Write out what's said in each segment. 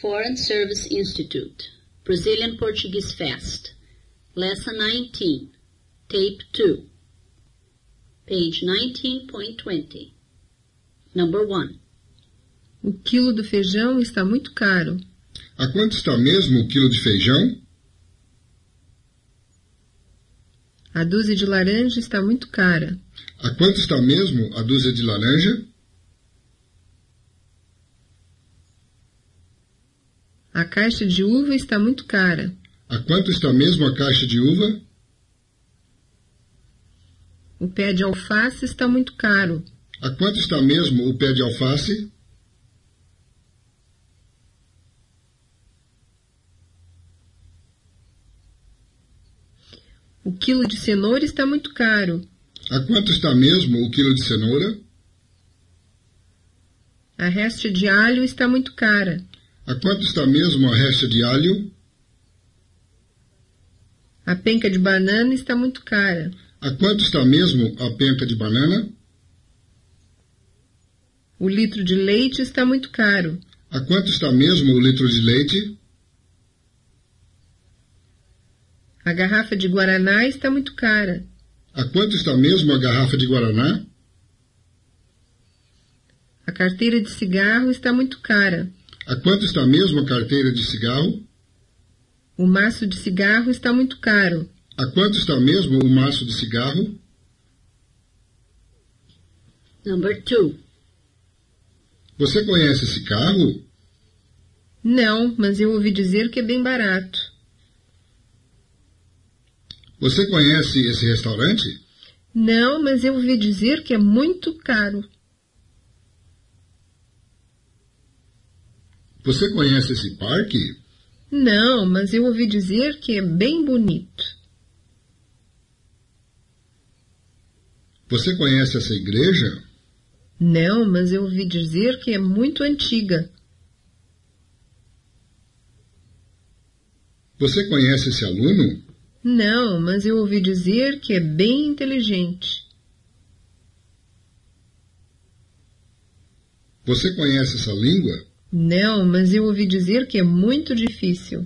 Foreign Service Institute, Brazilian Portuguese Fest, Lesson 19, Tape 2, page 19.20. Number 1. O quilo do feijão está muito caro. A quanto está mesmo o quilo de feijão? A dúzia de laranja está muito cara. A quanto está mesmo a dúzia de laranja? A caixa de uva está muito cara. A quanto está mesmo a caixa de uva? O pé de alface está muito caro. A quanto está mesmo o pé de alface? O quilo de cenoura está muito caro. A quanto está mesmo o quilo de cenoura? A resta de alho está muito cara. A quanto está mesmo a resta de alho? A penca de banana está muito cara. A quanto está mesmo a penca de banana? O litro de leite está muito caro. A quanto está mesmo o litro de leite? A garrafa de guaraná está muito cara. A quanto está mesmo a garrafa de guaraná? A carteira de cigarro está muito cara. A quanto está mesmo a carteira de cigarro? O maço de cigarro está muito caro. A quanto está mesmo o maço de cigarro? Number 2. Você conhece esse carro? Não, mas eu ouvi dizer que é bem barato. Você conhece esse restaurante? Não, mas eu ouvi dizer que é muito caro. Você conhece esse parque? Não, mas eu ouvi dizer que é bem bonito. Você conhece essa igreja? Não, mas eu ouvi dizer que é muito antiga. Você conhece esse aluno? Não, mas eu ouvi dizer que é bem inteligente. Você conhece essa língua? Não, mas eu ouvi dizer que é muito difícil.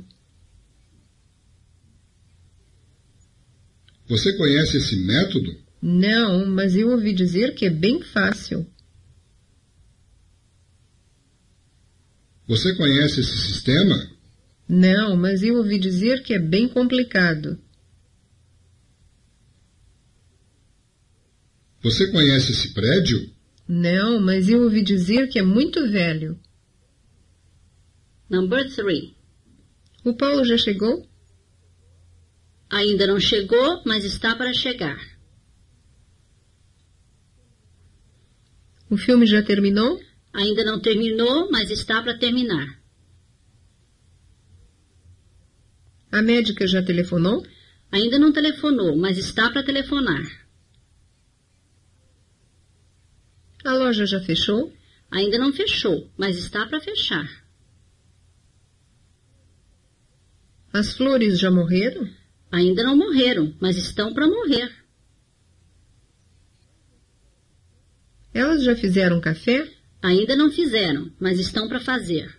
Você conhece esse método? Não, mas eu ouvi dizer que é bem fácil. Você conhece esse sistema? Não, mas eu ouvi dizer que é bem complicado. Você conhece esse prédio? Não, mas eu ouvi dizer que é muito velho. Number 3. O Paulo já chegou? Ainda não chegou, mas está para chegar. O filme já terminou? Ainda não terminou, mas está para terminar. A médica já telefonou? Ainda não telefonou, mas está para telefonar. A loja já fechou? Ainda não fechou, mas está para fechar. As flores já morreram? Ainda não morreram, mas estão para morrer. Elas já fizeram café? Ainda não fizeram, mas estão para fazer.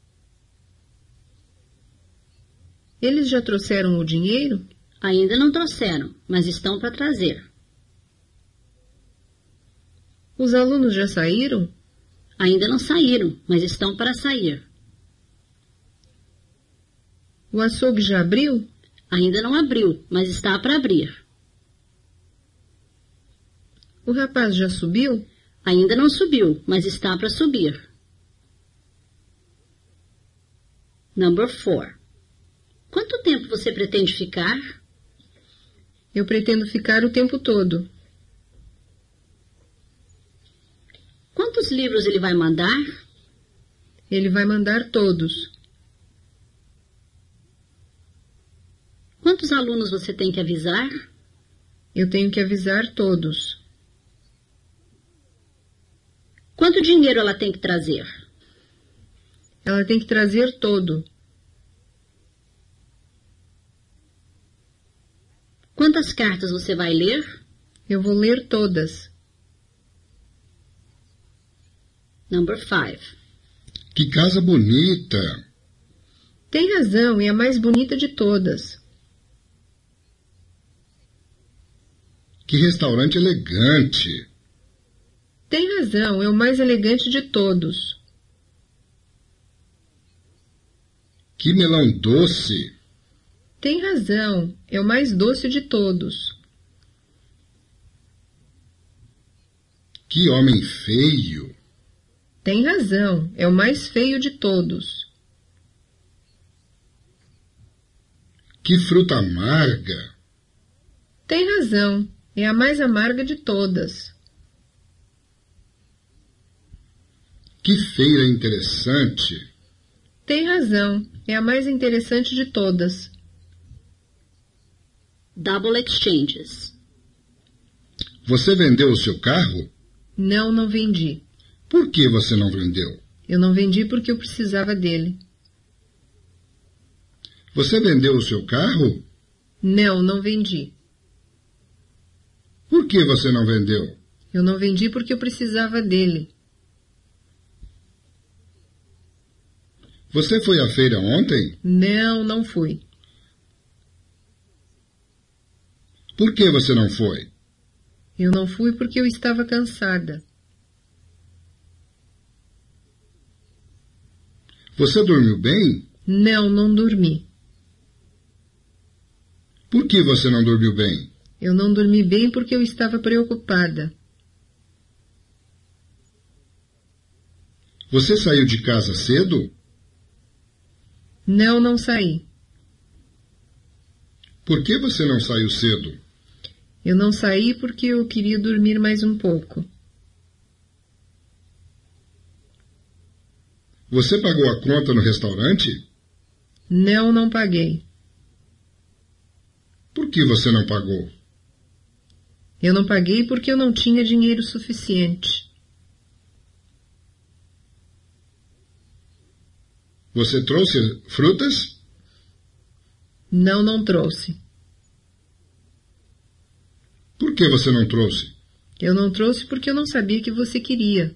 Eles já trouxeram o dinheiro? Ainda não trouxeram, mas estão para trazer. Os alunos já saíram? Ainda não saíram, mas estão para sair. O açougue já abriu? Ainda não abriu, mas está para abrir. O rapaz já subiu? Ainda não subiu, mas está para subir. Number 4. Quanto tempo você pretende ficar? Eu pretendo ficar o tempo todo. Quantos livros ele vai mandar? Ele vai mandar todos. Quantos alunos você tem que avisar? Eu tenho que avisar todos. Quanto dinheiro ela tem que trazer? Ela tem que trazer todo. Quantas cartas você vai ler? Eu vou ler todas. Number 5. Que casa bonita! Tem razão, é a mais bonita de todas. Que restaurante elegante! Tem razão, é o mais elegante de todos. Que melão doce! Tem razão, é o mais doce de todos. Que homem feio! Tem razão, é o mais feio de todos. Que fruta amarga! Tem razão, é a mais amarga de todas. Que feira interessante! Tem razão, é a mais interessante de todas. Double exchanges. Você vendeu o seu carro? Não, não vendi. Por que você não vendeu? Eu não vendi porque eu precisava dele. Você vendeu o seu carro? Não, não vendi. Por que você não vendeu? Eu não vendi porque eu precisava dele. Você foi à feira ontem? Não, não fui. Por que você não foi? Eu não fui porque eu estava cansada. Você dormiu bem? Não, não dormi. Por que você não dormiu bem? Eu não dormi bem porque eu estava preocupada. Você saiu de casa cedo? Não, não saí. Por que você não saiu cedo? Eu não saí porque eu queria dormir mais um pouco. Você pagou a conta no restaurante? Não, não paguei. Por que você não pagou? Eu não paguei porque eu não tinha dinheiro suficiente. Você trouxe frutas? Não, não trouxe. Por que você não trouxe? Eu não trouxe porque eu não sabia que você queria.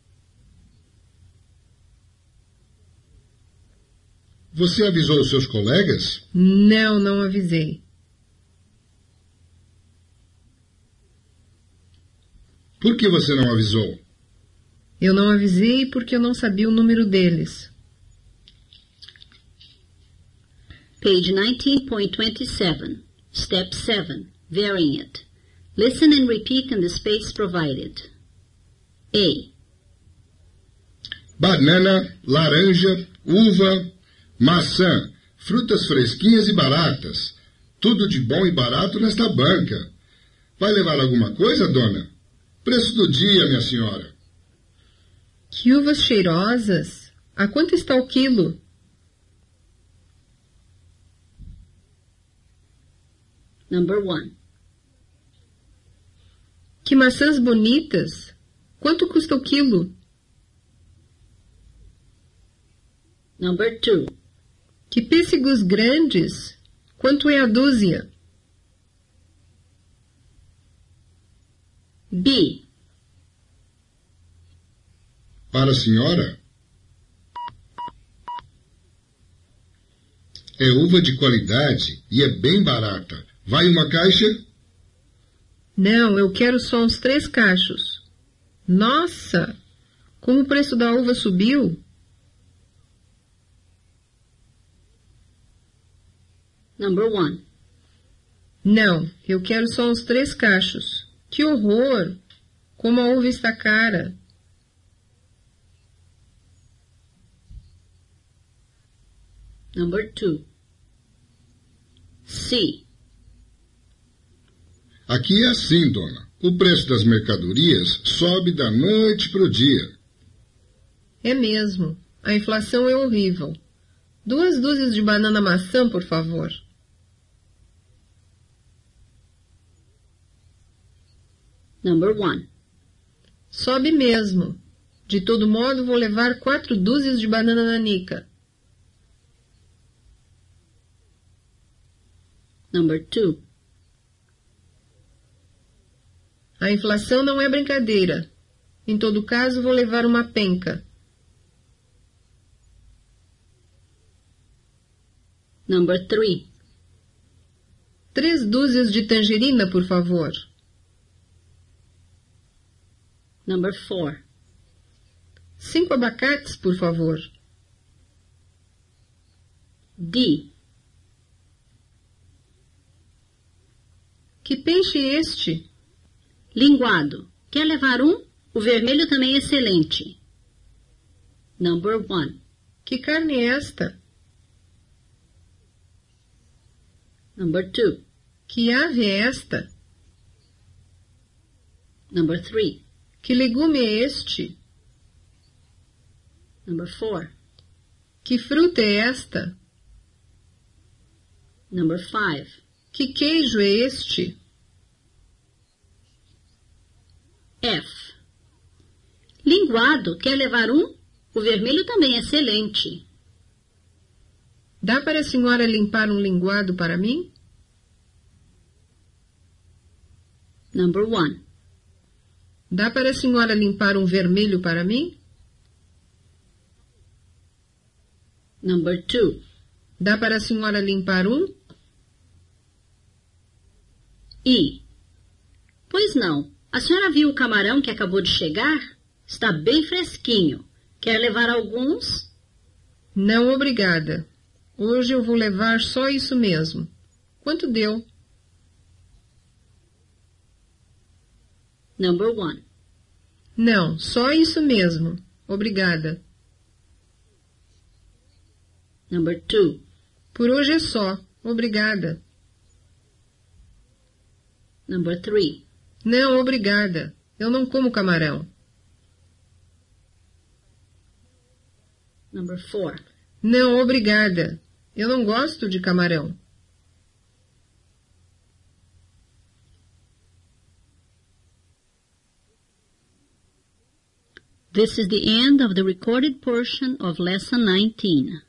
Você avisou os seus colegas? Não, não avisei. Por que você não avisou? Eu não avisei porque eu não sabia o número deles. Page 19.27. Step 7. Varying it. Listen and repeat in the space provided. A. Banana, laranja, uva, maçã, frutas fresquinhas e baratas. Tudo de bom e barato nesta banca. Vai levar alguma coisa, dona? Preço do dia, minha senhora. Que uvas cheirosas! A quanto está o quilo? Number 1. Que maçãs bonitas! Quanto custa o quilo? Number 2. Que pêssegos grandes! Quanto é a dúzia? B. Para a senhora? É uva de qualidade e é bem barata. Vai uma caixa? Não, eu quero só uns 3 cachos. Nossa! Como o preço da uva subiu? Number 1. Não, eu quero só uns 3 cachos. Que horror! Como a uva está cara! Number 2. C. Aqui é assim, dona. O preço das mercadorias sobe da noite para o dia. É mesmo. A inflação é horrível. 2 dúzias de banana maçã, por favor. Number 1. Sobe mesmo. De todo modo, vou levar 4 dúzias de banana nanica. Number 2. A inflação não é brincadeira. Em todo caso, vou levar uma penca. Number 3. 3 dúzias de tangerina, por favor. Number 4. 5 abacates, por favor. D. Que peixe é este? Linguado. Quer levar um? O vermelho também é excelente. Number 1. Que carne é esta? Number 2. Que ave é esta? Number 3. Que legume é este? Number 4. Que fruta é esta? Number 5. Que queijo é este? F. Linguado. Quer levar um? O vermelho também é excelente. Dá para a senhora limpar um linguado para mim? Number 1. Dá para a senhora limpar um vermelho para mim? Number 2. Dá para a senhora limpar um? E. Pois não. A senhora viu o camarão que acabou de chegar? Está bem fresquinho. Quer levar alguns? Não, obrigada. Hoje eu vou levar só isso mesmo. Quanto deu? Number 1. Não, só isso mesmo. Obrigada. Number 2. Por hoje é só. Obrigada. Number 3. Não, obrigada. Eu não como camarão. Number 4. Não, obrigada. Eu não gosto de camarão. This is the end of the recorded portion of Lesson 19.